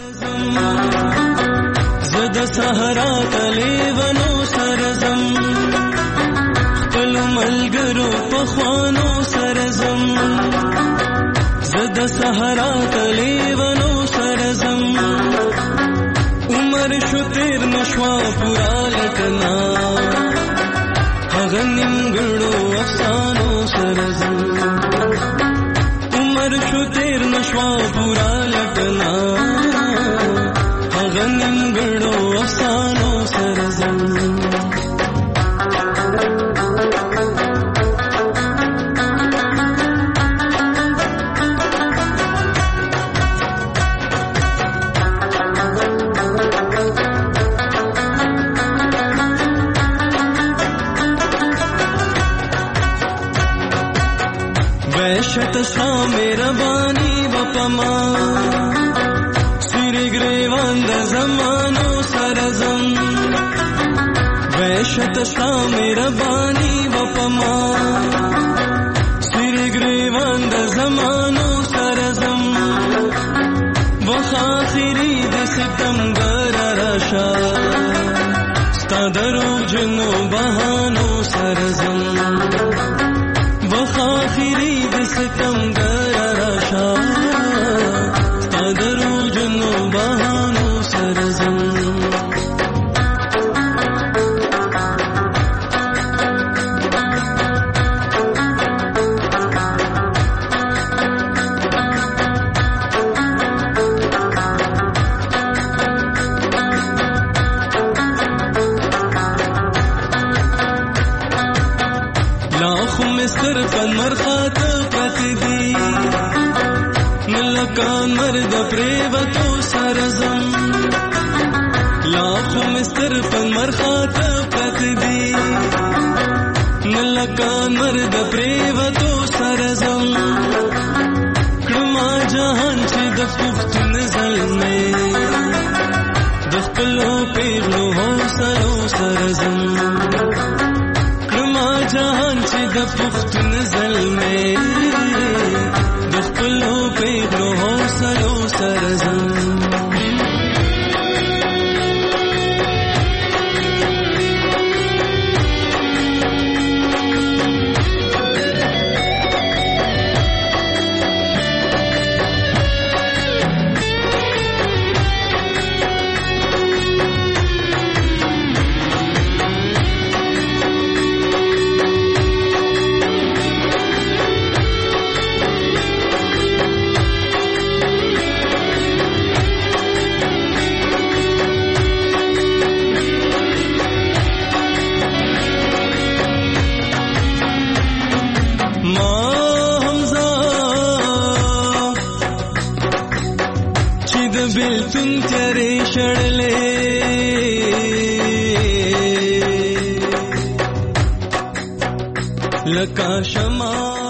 زد صحرا تلیونو سرزم خپل ملګرو په خوانو سرزم زد صحرا تلیونو سرزم عمر شو تیر نشوا پورا لکنا غنمګړو افسانو سرزم عمر شو تیر نشوا پورا لټنا غنمګړو افسانو سرزم شت شا مهرباني وپما سری گریوان د زمانو سرزم وشت شا مهرباني وپما سری گریوان د زمانو سرزم وخاخری د ستم ګر راشا ستادرو جنو بهانو سرزم وخاخری ستم ګر راشا ستادرو جنو بهانو سرزم مرخات پرتدی ملکان مرد پریوتو سرزم لاخو مستر پن مرخات پرتدی ملکان مرد پریوتو سرزم کړما جهان چې د پښتون زلمه د خپلو پیغلو هوسلو سرزم کړما جهان چې د پښتون زلمه د خپلو پیغلو هوسلو سرزم بیلتون تیارې شړلې لکه شمع